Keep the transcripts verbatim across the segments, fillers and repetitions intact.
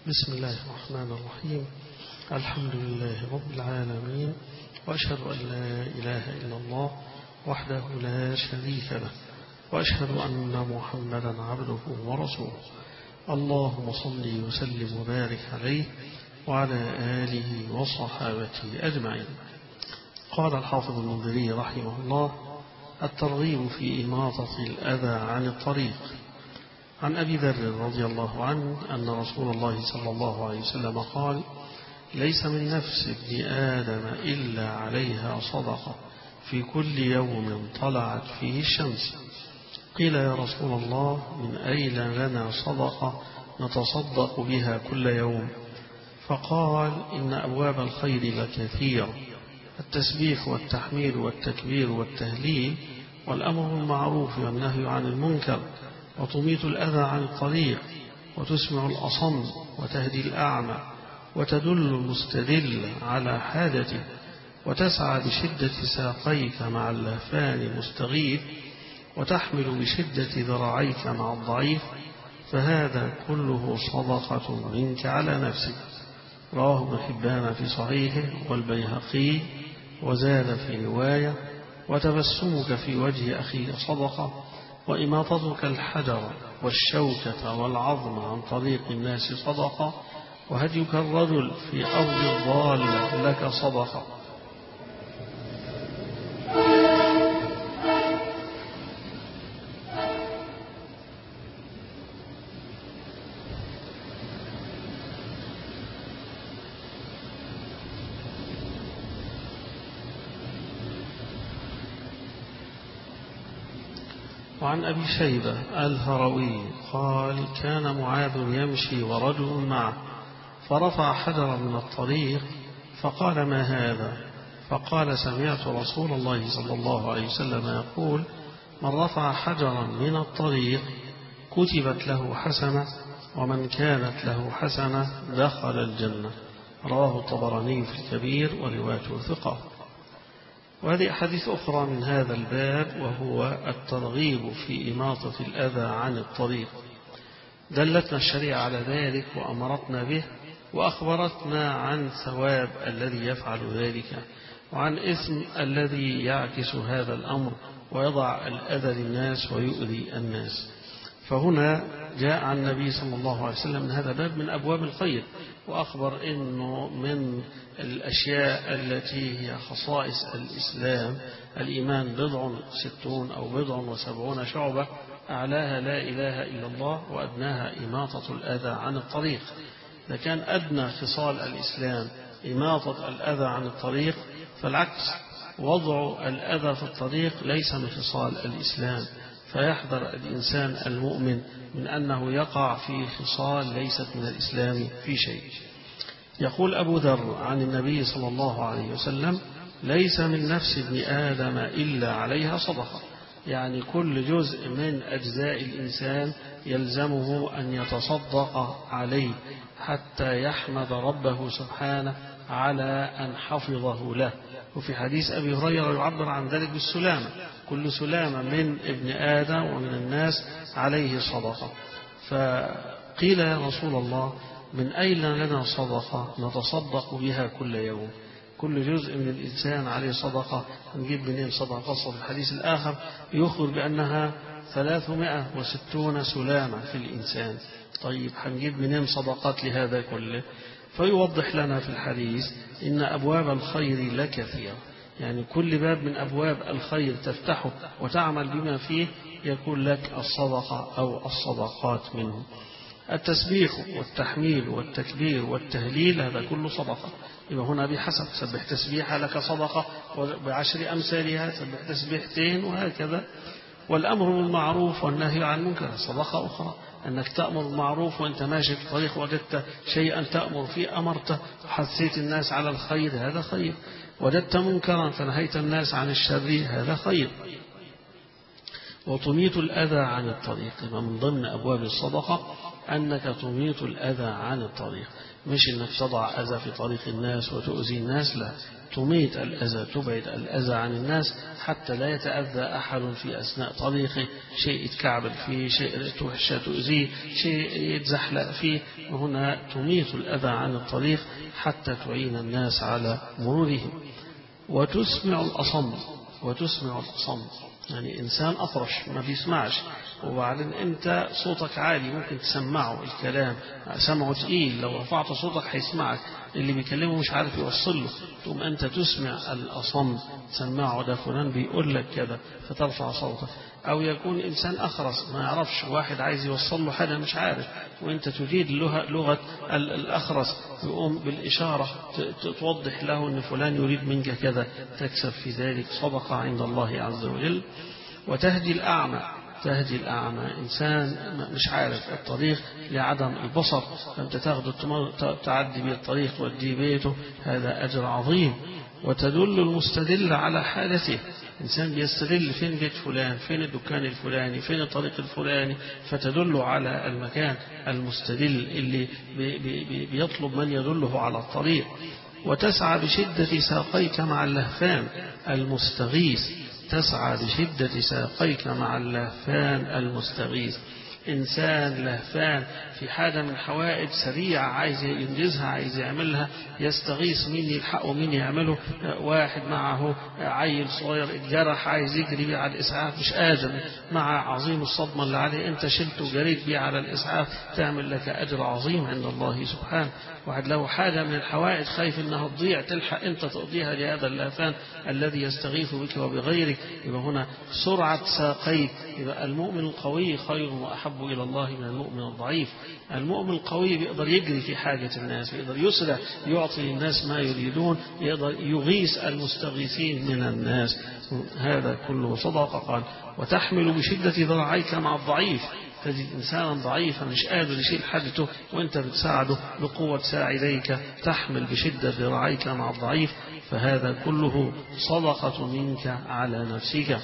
بسم الله الرحمن الرحيم. الحمد لله رب العالمين، وأشهد أن لا إله إلا الله وحده لا شريك له، وأشهد أن محمدا عبده ورسوله. اللهم صل وسلم وبارك عليه وعلى آله وصحابته أجمعين. قال الحافظ المنذري رحمه الله: الترغيب في إماطة الأذى عن الطريق. عن أبي ذر رضي الله عنه أن رسول الله صلى الله عليه وسلم قال: ليس من نفس ابن آدم إلا عليها صدقة في كل يوم طلعت فيه الشمس. قيل: يا رسول الله، من أين لنا صدقة نتصدق بها كل يوم؟ فقال: إن أبواب الخير لكثيرة، التسبيح والتحميد والتكبير والتهليل، والأمر بالمعروف والنهي عن المنكر، وتميت الأذى عن الطريق، وتسمع الأصم، وتهدي الأعمى، وتدل المستدل على حاجته، وتسعى بشدة ساقيك مع اللهفان المستغيث، وتحمل بشدة ذراعيك مع الضعيف، فهذا كله صدقة منك على نفسك. رواه ابن حبان في صحيحه والبيهقي، وزاد في رواية: وتبسمك في وجه أخيك صدقة، وإماطتك الحجر والشوكة والعظم عن طريق الناس صدقة، وهديك الرجل في أرض الضالة لك صدقة. وعن أبي شيبة الهروي قال: كان معاذ يمشي ورجل معه، فرفع حجرا من الطريق، فقال: ما هذا؟ فقال: سمعت رسول الله صلى الله عليه وسلم يقول: من رفع حجرا من الطريق كتبت له حسنة، ومن كانت له حسنة دخل الجنة. رواه الطبراني في الكبير وروايته ثقة. وهذه أحاديث أخرى من هذا الباب، وهو الترغيب في إماطة الأذى عن الطريق. دلتنا الشريعة على ذلك وأمرتنا به، وأخبرتنا عن ثواب الذي يفعل ذلك، وعن إثم الذي يعكس هذا الأمر ويضع الأذى للناس ويؤذي الناس. فهنا جاء عن النبي صلى الله عليه وسلم من هذا باب من أبواب الخير، وأخبر إنه من الأشياء التي هي خصائص الإسلام: الإيمان بضع ستون أو بضع وسبعون شعبة، أعلاها لا إله إلا الله، وأدناها إماطة الأذى عن الطريق. إذا كان أدنى خصال الإسلام إماطة الأذى عن الطريق، فالعكس وضع الأذى في الطريق ليس من خصال الإسلام، فيحذر الإنسان المؤمن من أنه يقع في خصال ليست من الإسلام في شيء. يقول أبو ذر عن النبي صلى الله عليه وسلم: ليس من نفس ابن آدم إلا عليها صدقة، يعني كل جزء من أجزاء الإنسان يلزمه أن يتصدق عليه حتى يحمد ربه سبحانه على أن حفظه له. وفي حديث أبي هريرة يعبر عن ذلك بالسلامة: كل سلامة من ابن آدم ومن الناس عليه صدقة. فقيل: يا رسول الله، من أين لنا صدقة نتصدق بها كل يوم؟ كل جزء من الإنسان عليه صدقة، نجيب منين صدقة؟ في الحديث الآخر يخبر بأنها ثلاثمائة وستون سلامة في الإنسان. طيب هنجيب منين صدقات لهذا كله؟ فيوضح لنا في الحديث إن أبواب الخير لكثيرة، يعني كل باب من أبواب الخير تفتحه وتعمل بما فيه يكون لك الصدقة أو الصدقات منه. التسبيح والتحميل والتكبير والتهليل هذا كله صدقة. يبقى هنا بحسب: سبح تسبيحة لك صدقة بعشر أمثالها، سبح تسبيحتين، وهكذا. والأمر بالمعروف والنهي عن المنكر صدقة أخرى، أنك تأمر بالمعروف وأنت ماشي في الطريق وجدت شيئا تأمر فيه أمرته وحثيت الناس على الخير، هذا خير. وجدت منكرا فنهيت الناس عن الشر، هذا خير. وتميت الأذى عن الطريق. من ضمن أبواب الصدقة أنك تميط الأذى عن الطريق، مش أنك تضع أذى في طريق الناس وتؤذي الناس، لا، تميت الأذى، تبعد الأذى عن الناس حتى لا يتأذى أحد في أثناء طريقه، شيء يتكعبل فيه، شيء توحش تؤذيه، شيء يتزحلق فيه، وهنا تميت الأذى عن الطريق حتى تعين الناس على مرورهم. وتسمع الأصم، وتسمع الأصم يعني إنسان أطرش ما بيسمعش، وبعدين أنت صوتك عالي ممكن تسمعه الكلام، سمعه تقيل، لو رفعت صوتك هيسمعك، اللي بيكلمه مش عارف يوصل له، تقوم أنت تسمع الأصم، تسمعه ده فلان بيقول لك كذا فترفع صوتك. أو يكون إنسان أخرس ما يعرفش، واحد عايز يوصل له حاجة مش عارف، وأنت تجيد لغة الأخرس، يقوم بالإشارة توضح له أن فلان يريد منك كذا، تكسب في ذلك صدقة عند الله عز وجل. وتهدي الأعمى، تهدي الأعمى إنسان مش عارف الطريق لعدم البصر، فأنت تاخده تعدي به الطريق توديه بيته، هذا أجر عظيم. وتدل المستدل على حالته، إنسان بيستدل فين بيت فلان، فين الدكان الفلاني، فين الطريق الفلاني، فتدل على المكان المستدل اللي بي بي بيطلب من يدله على الطريق. وتسعى بشدة ساقيك مع اللهفان المستغيث، تسعى بشدة ساقيك مع اللهفان المستغيث، إنسان لهفان في حاجة من حوائج سريعة عايز ينجزها، عايز يعملها، يستغيث مين يلحقه مين يعمله، واحد معه عيل صغير اتجرح عايز يجري بيه على الإسعاف مش قادر، مع عظيم الصدمة اللي عليه أنت شلته وجريت بيه على الإسعاف، تعمل لك أجر عظيم عند الله سبحانه. واحد له حاجة من الحوائج خايف إنها تضيع، تلحق أنت تقضيها لهذا اللهفان الذي يستغيث بك وبغيرك. يبقى هنا سرعة ساقيك، يبقى المؤمن القوي خير وأحب إلى الله من المؤمن الضعيف. المؤمن القوي بيقدر يجري في حاجة الناس، بيقدر يسرع يعطي الناس ما يريدون، يقدر يغيث المستغيثين من الناس، هذا كله صدقة. قال وتحمل بشدة ذراعيك مع الضعيف، تجد إنسانا ضعيفا مش قادر يشيل حاجته وأنت بتساعده بقوة ساعديك، تحمل بشدة ذراعيك مع الضعيف، فهذا كله صدقة منك على نفسك.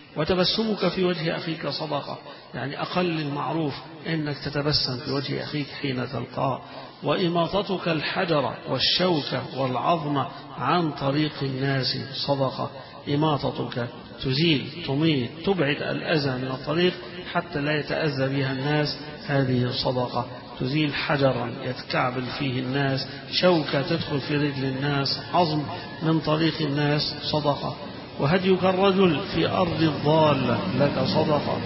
وتبسمك في وجه أخيك صدقة، يعني أقل المعروف أنك تتبسم في وجه أخيك حين تلقاه. وإماطتك الحجر والشوكة والعظم عن طريق الناس صدقة، إماطتك تزيل تميت تبعد الأذى من الطريق حتى لا يتأذى بها الناس، هذه صدقة. تزيل حجرا يتكعبل فيه الناس، شوكة تدخل في رجل الناس، عظم من طريق الناس صدقة. وهديك الرجل في أرض الضالة لك صدقة،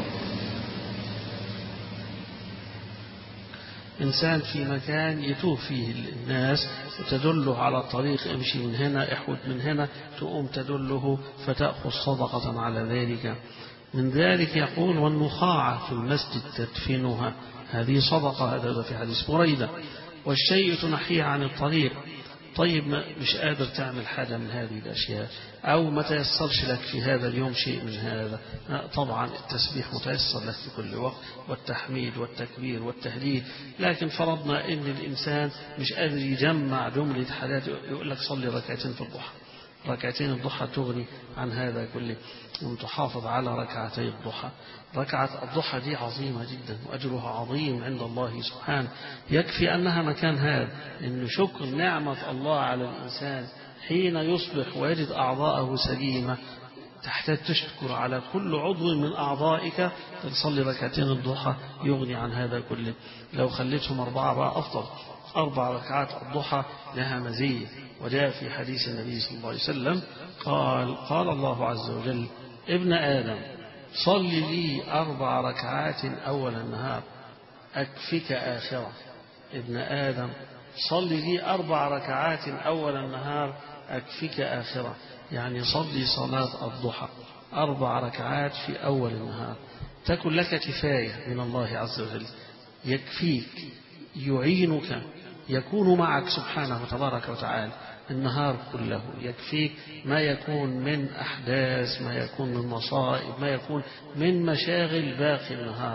إنسان في مكان يتوه فيه الناس وتدله على الطريق، امشي من هنا احود من هنا، تقوم تدله فتأخذ صدقة على ذلك. من ذلك يقول والنخاعة في المسجد تدفنها، هذه صدقة، هذا في حديث بريدة. والشيء تنحيه عن الطريق، طيب مش قادر تعمل حاجة من هذه الأشياء أو ما تيسرش لك في هذا اليوم شيء من هذا، طبعا التسبيح متيسر لك في كل وقت والتحميد والتكبير والتهليل، لكن فرضنا أن الإنسان مش قادر يجمع جملة حاجات، يقول لك صلي ركعتين في الضحى، ركعتين الضحى تغني عن هذا كله، وتحافظ على ركعتي الضحى. ركعة الضحى دي عظيمة جدا وأجرها عظيم عند الله سبحانه، يكفي أنها مكان هذا إن شكر نعمة الله على الإنسان حين يصبح ويجد أعضاءه سليمة، تحتاج تشكر على كل عضو من أعضائك، تصلي ركعتين الضحى يغني عن هذا كله. لو خليتهم أربعة بقى أفضل، أربع ركعات الضحى لها مزية، وجاء في حديث النبي صلى الله عليه وسلم قال قال الله عز وجل ابن آدم صل لي أربع ركعات أول النهار أكفك آخرة، ابن آدم صل لي أربع ركعات أول النهار أكفك آخرة، يعني صلي صلاة الضحى أربع ركعات في أول النهار تكن لك كفاية من الله عز وجل، يكفيك يعينك يكون معك سبحانه وتبارك وتعالى النهار كله، يكفيك ما يكون من أحداث، ما يكون من مصائب، ما يكون من مشاغل باقي النهار،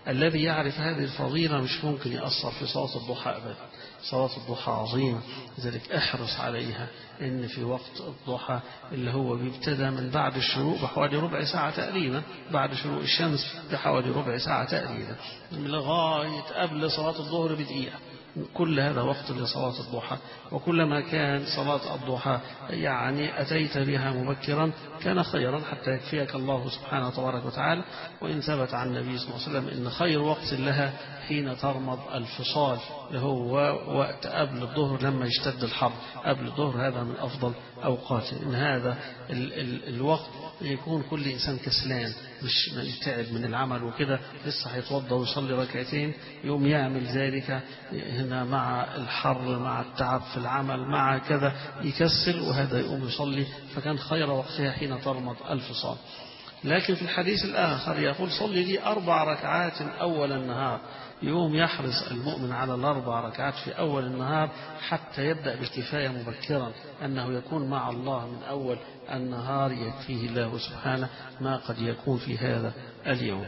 الذي يعرف هذه الفضيلة مش ممكن يأثر في صلاة الضحى أبدا. صلاة الضحى عظيمة، لذلك احرص عليها، إن في وقت الضحى اللي هو بيبتدى من بعد الشروق بحوالي ربع ساعة تقريبا، بعد شروق الشمس بحوالي ربع ساعة تقريبا لغاية قبل صلاة الظهر بدقيقة، كل هذا وقت لصلاة الضحى. وكلما كان صلاة الضحى يعني أتيت بها مبكرا كان خيرا، حتى يكفيك الله سبحانه وتبارك وتعالى. وإن ثبت عن النبي صلى الله عليه وسلم إن خير وقت لها حين ترمض الفصال، اللي هو وقت قبل الظهر لما يشتد الحر قبل الظهر، هذا من أفضل أوقاته. إن هذا ال ال الوقت يكون كل إنسان كسلان، مش يتعب من العمل وكده، لسه هيتوضى ويصلي ركعتين، يوم يعمل ذلك هنا مع الحر مع التعب في العمل مع كذا يكسل، وهذا يقوم يصلي. فكان خير وقتها حين ترمض الفصال. لكن في الحديث الآخر يقول صلي لي أربع ركعات أول النهار، يوم يحرص المؤمن على الأربع ركعات في أول النهار حتى يبدأ بالكفاية مبكرا، أنه يكون مع الله من أول النهار، يكفيه الله سبحانه ما قد يكون في هذا اليوم.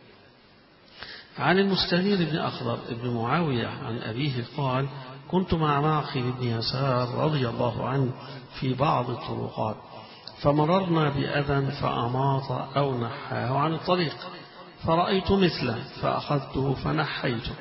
عن المستنير بن أخضر بن معاوية عن أبيه قال كنت مع معقل بن يسار رضي الله عنه في بعض الطرقات، فمررنا بأذى فأماط أو نحاه عن الطريق، فرأيت مثله فأخذته فنحيته.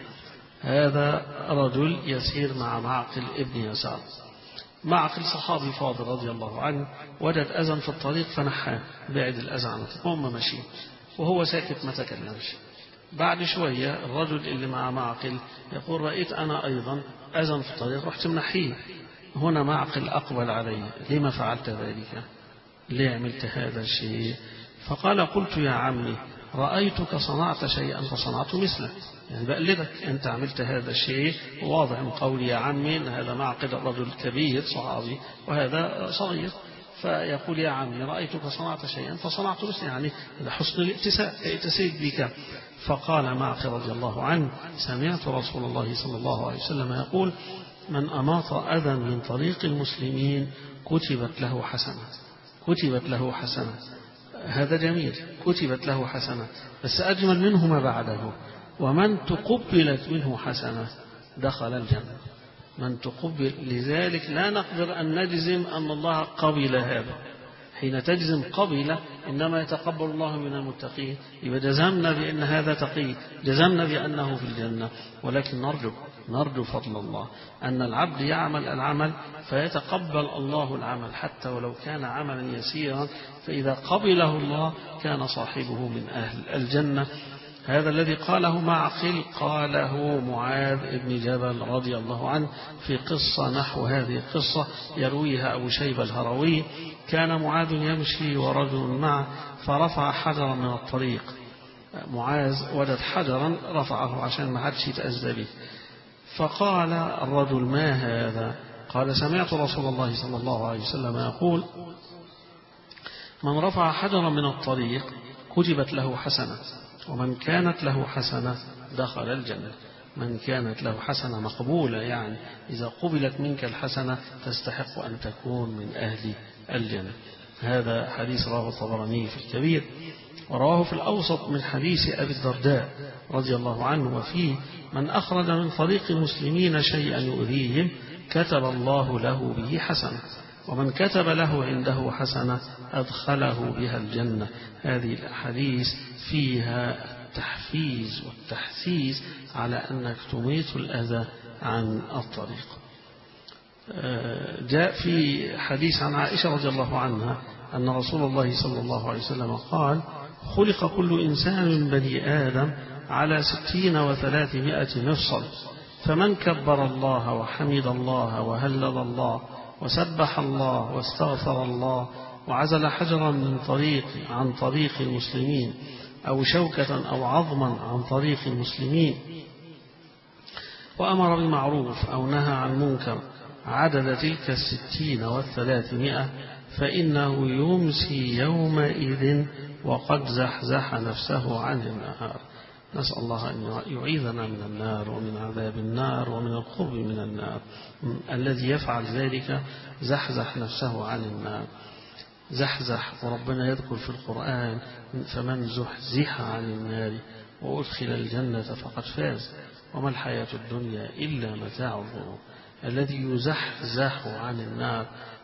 هذا رجل يسير مع معقل ابن يسار. معقل صحابي فاضل رضي الله عنه، وجد أذى في الطريق فنحاه، بعد الأذى عن الطريق، هم ماشيين وهو ساكت ما تكلمش. بعد شوية الرجل اللي مع معقل يقول رأيت أنا أيضا أذى في الطريق رحت منحيه. هنا معقل أقبل علي، لما فعلت ذلك؟ ليه عملت هذا الشيء؟ فقال قلت يا عمي رأيتك صنعت شيئا فصنعت مثله، يعني بقلدك، أنت عملت هذا الشيء. واضح من قولي يا عمي أن هذا معقل رجل كبير صحابي وهذا صغير، فيقول يا عمي رأيتك صنعت شيئا فصنعت مثله، يعني حسن الائتساء، ائتسيت بك. فقال معقل رضي الله عنه سمعت رسول الله صلى الله عليه وسلم يقول من أماط أذى من طريق المسلمين كتبت له حسنة، كتبت له حسنة. هذا جميل، كتبت له حسنة، بس أجمل منه ما بعده، ومن تقبلت منه حسنة دخل الجنة. من تقبل، لذلك لا نقدر أن نجزم أن الله قبل هذا. حين تجزم قبل إنما يتقبل الله من المتقين، يبقى جزمنا بأن هذا تقي، جزمنا بأنه في الجنة. ولكن نرجو نرجو فضل الله أن العبد يعمل العمل فيتقبل الله العمل حتى ولو كان عملا يسيرا، فإذا قبله الله كان صاحبه من أهل الجنة. هذا الذي قاله معقل قاله معاذ بن جبل رضي الله عنه في قصة نحو هذه القصة يرويها أبو شيبة الهروي. كان معاذ يمشي ورجل معه فرفع حجرا من الطريق. معاذ وجد حجرا رفعه عشان ما حدش يتأذى به، فقال الرجل ما هذا؟ قال سمعت رسول الله صلى الله عليه وسلم يقول من رفع حجرا من الطريق كتبت له حسنة، ومن كانت له حسنة دخل الجنة. من كانت له حسنة مقبولة، يعني إذا قبلت منك الحسنة تستحق أن تكون من أهل الجنة. هذا حديث رواه الطبراني في الكبير، ورواه في الأوسط من حديث أبي الدرداء رضي الله عنه، وفيه من أخرج من طريق المسلمين شيئا يؤذيهم كتب الله له به حسنة، ومن كتب له عنده حسنة أدخله بها الجنة. هذه الأحاديث فيها التحفيز والتحسيس على أنك تميت الأذى عن الطريق. جاء في حديث عن عائشة رضي الله عنها أن رسول الله صلى الله عليه وسلم قال خلق كل إنسان من بني آدم على ستين وثلاثمائة مفصل، فمن كبر الله وحمد الله وهلل الله وسبح الله واستغفر الله وعزل حجرا من طريق عن طريق المسلمين أو شوكة أو عظما عن طريق المسلمين وأمر بالمعروف أو نهى عن منكر عدد تلك الستين والثلاثمائة فإنه يمسي يومئذ وقد زحزح نفسه عن النار. نسأل الله أن يعيذنا من النار ومن عذاب النار ومن القرب من النار. الذي يفعل ذلك زحزح نفسه عن النار. زحزح، وربنا يذكر في القرآن فمن زحزح عن النار وأدخل الجنة فقد فاز، وما الحياة الدنيا إلا متاع الغرور. الذي يزحزح عن النار،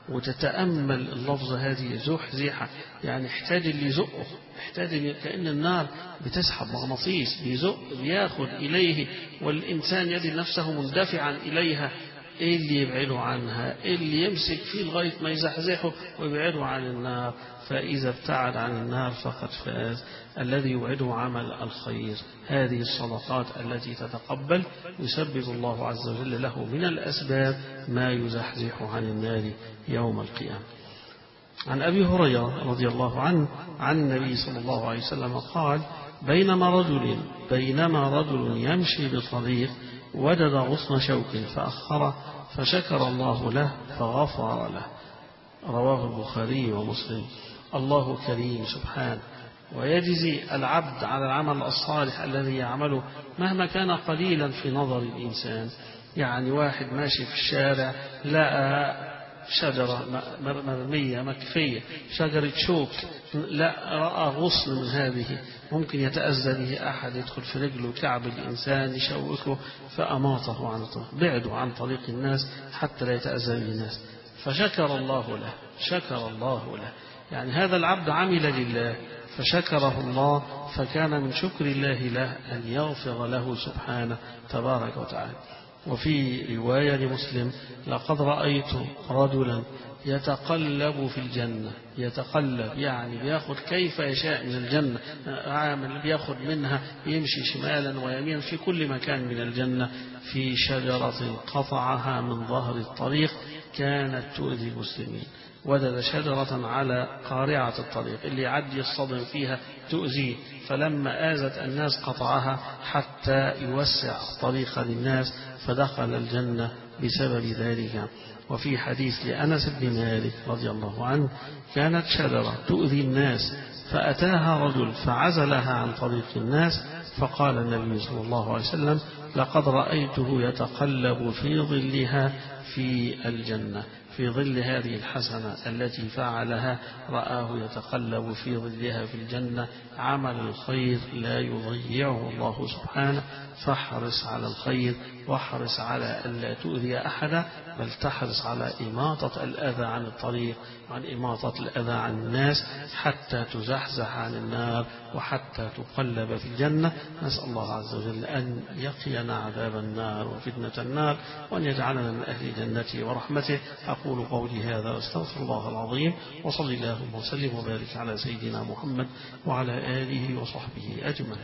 وتتأمل اللفظ هذه زحزحة، يعني احتاج اللي يزقه، احتاج كأن النار بتسحب مغناطيس بيزق بياخد إليه، والإنسان يجد نفسه مندفعا إليها. إيه اللي يبعده عنها؟ إيه اللي يمسك فيه لغاية ما يزحزحه ويبعده عن النار؟ فإذا ابتعد عن النار فقد فاز. الذي يبعده عمل الخير، هذه الصدقات التي تتقبل يسبب الله عز وجل له من الأسباب ما يزحزح عن النار يوم القيامة. عن أبي هريرة رضي الله عنه عن النبي صلى الله عليه وسلم قال: بينما رجل بينما رجل يمشي بطريق وجد غصن شوك فأخره فشكر الله له فغفر له. رواه البخاري ومسلم. الله كريم سبحانه، ويجزي العبد على العمل الصالح الذي يعمله مهما كان قليلا في نظر الإنسان. يعني واحد ماشي في الشارع لقى شجرة مرمية مكفية، شجرة شوك، لا رأى غصن من هذه ممكن يتأذى به أحد، يدخل في رجله كعب الإنسان يشوكه فأماطه عن طريق، بعده عن طريق الناس حتى لا يتأذى به الناس، فشكر الله له، شكر الله له. يعني هذا العبد عمل لله فشكره الله، فكان من شكر الله له أن يغفر له سبحانه تبارك وتعالى. وفي رواية لمسلم: لقد رأيت رجلا يتقلب في الجنة، يتقلب يعني بياخد كيف يشاء من الجنة، عامل بياخد منها، يمشي شمالا ويمينا في كل مكان من الجنة، في شجرة قطعها من ظهر الطريق كانت تؤذي المسلمين. وجد شجرة على قارعة الطريق، اللي يعدي يصطدم فيها تؤذيه، فلما آذت الناس قطعها حتى يوسع الطريق للناس، فدخل الجنة بسبب ذلك. وفي حديث لأنس بن مالك رضي الله عنه: كانت شجرة تؤذي الناس فأتاها رجل فعزلها عن طريق الناس، فقال النبي صلى الله عليه وسلم: لقد رأيته يتقلب في ظلها في الجنة. في ظل هذه الحسنة التي فعلها رآه يتقلب في ظلها في الجنة. عمل الخير لا يضيعه الله سبحانه، فاحرص على الخير، واحرص على ألا تؤذي أحدا، بل تحرص على إماطة الأذى عن الطريق، عن إماطة الأذى عن الناس، حتى تزحزح عن النار وحتى تقلب في الجنة. نسأل الله عز وجل أن يقينا عذاب النار وفتنة النار، وأن يجعلنا من أهل جنته ورحمته. أقول قولي هذا واستغفر الله العظيم، وصلى اللهم وسلم وبارك على سيدنا محمد وعلى آله وصحبه أجمعين.